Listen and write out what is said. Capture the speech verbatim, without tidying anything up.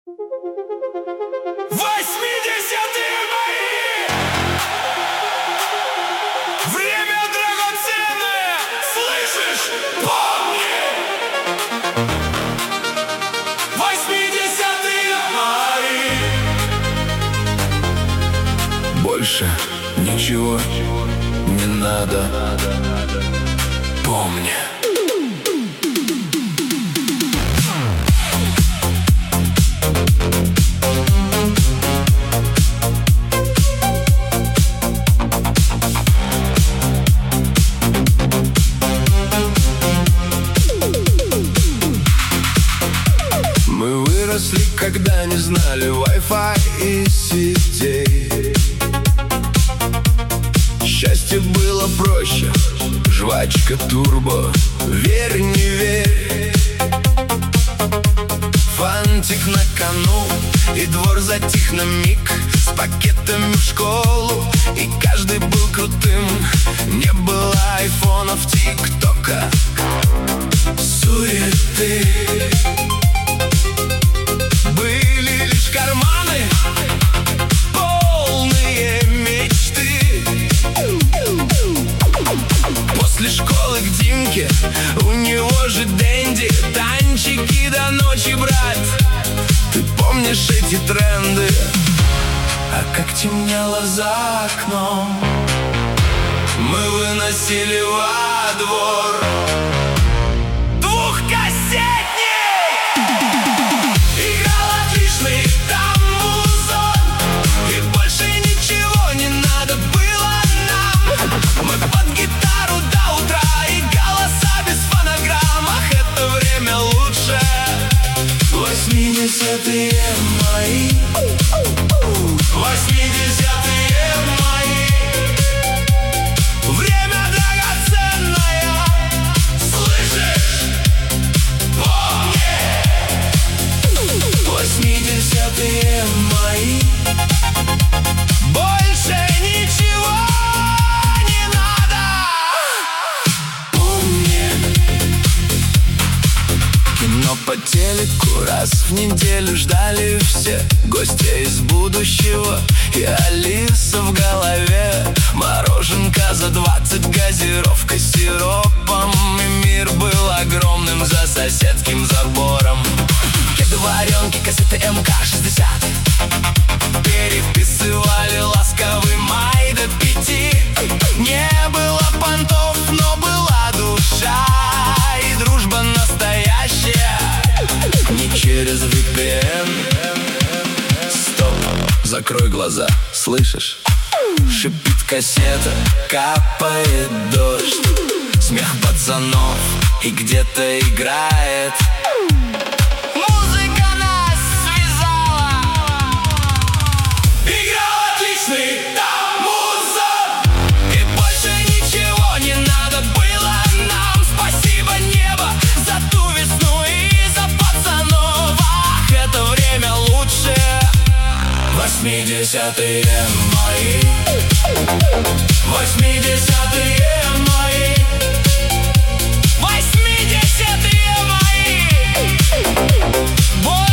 Восьмидесятые мои! Время драгоценное! Слышишь? Помни! Восьмидесятые мои! Больше ничего не надо. Помни. Мы выросли, когда не знали Wi-Fi и сетей. Счастье было проще, жвачка турбо, верь, не верь. Фантик на кону, и двор затих на миг, с пакетами в школу, и каждый был крутым. Не было айфонов, тик-тока, суеты. Были лишь карманы, полные мечты. После школы к Димке, у него же Дэнди, танчики до ночи, брат. Ты помнишь эти тренды? А как темнело за окном, мы выносили во двор двухкассетник. Играл отличный там музон, и больше ничего не надо было нам. Мы под гитару до утра, и голоса без фонограмм. Ах, это время лучше. Восьмидесятые мои, восьмидесятые мои. Время драгоценное, слышишь? Помни. Восьмидесятые мои. Больше ничего не надо. Помни. Кино по телеку раз в неделю ждали все. Гостя из будущего и Алиса в голове. Мороженка за двадцать, газировка с сиропом. И мир был огромным за соседским забором. Кеды, варенки, кассеты эм ка шестьдесят. Переписывали ласковый май до пяти. Не было понтов, но была душа. И дружба настоящая, не через ви пи эн. Стоп, закрой глаза, слышишь? Шипит кассета, капает дождь. Смех пацанов и где-то играет. Музыка нас связала. Играл отличный там музон, и больше ничего не надо было нам. Спасибо, небо, за ту весну и за пацанов. Ах, это время лучше. Восьмидесятые мои, восьмидесятые мои, восьмидесятые мои.